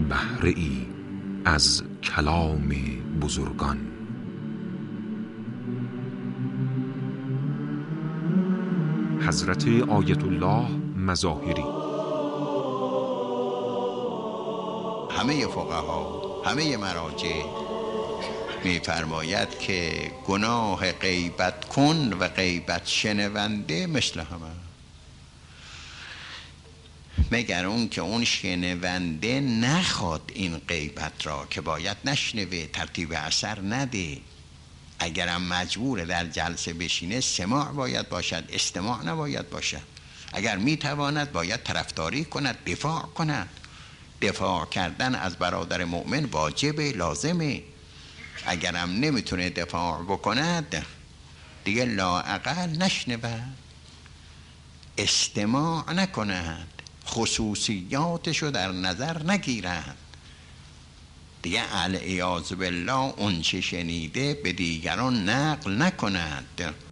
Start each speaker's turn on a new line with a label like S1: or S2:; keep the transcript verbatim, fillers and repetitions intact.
S1: بهره ای از کلام بزرگان. حضرت آیت الله مظاهری.
S2: همه فقها، همه مراجع می‌فرماید که گناه غیبت کن و غیبت شنونده مثل همه، مگر اون که اون شنونده نخواد این غیبت را که باید نشنوه، ترتیب اثر نده. اگرم مجبور در جلسه بشینه سماع باید باشد، استماع نباید باشد. اگر میتواند باید طرفداری کند، دفاع کند. دفاع کردن از برادر مؤمن واجبه، لازمه. اگرم نمیتونه دفاع بکند دیگه لااقل نشنود، استماع نکند، خصوصیاتشو در نظر نگیرد، دیگه العیاذ بالله اون چه شنیده به دیگران نقل نکند.